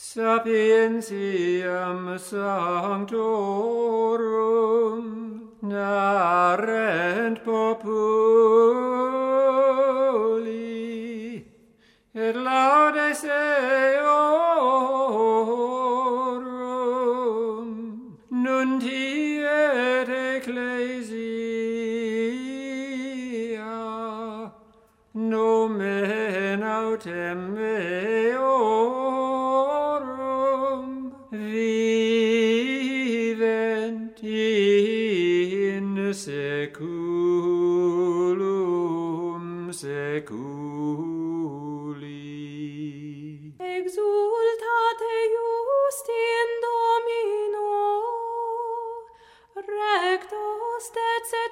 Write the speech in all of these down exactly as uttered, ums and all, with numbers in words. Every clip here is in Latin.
Sapientiam sanctorum narrent populi, et laudes eorum, nunti et ecclesia, nomen autem eorum, vivent in saeculum saeculi. Exultate justi in Domino, rectos decet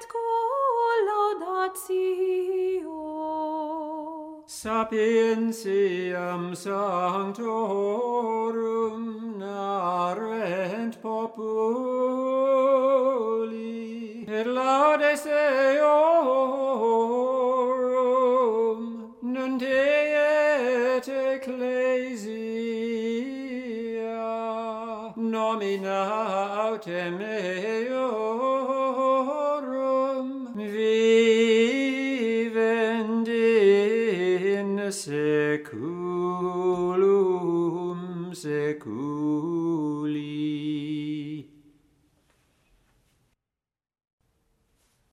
collaudatio. Sapientiam sanctorum narrent populi, et laudes eorum, nunc et ecclesia, nomina autem eorum, vivent in saeculum saeculi.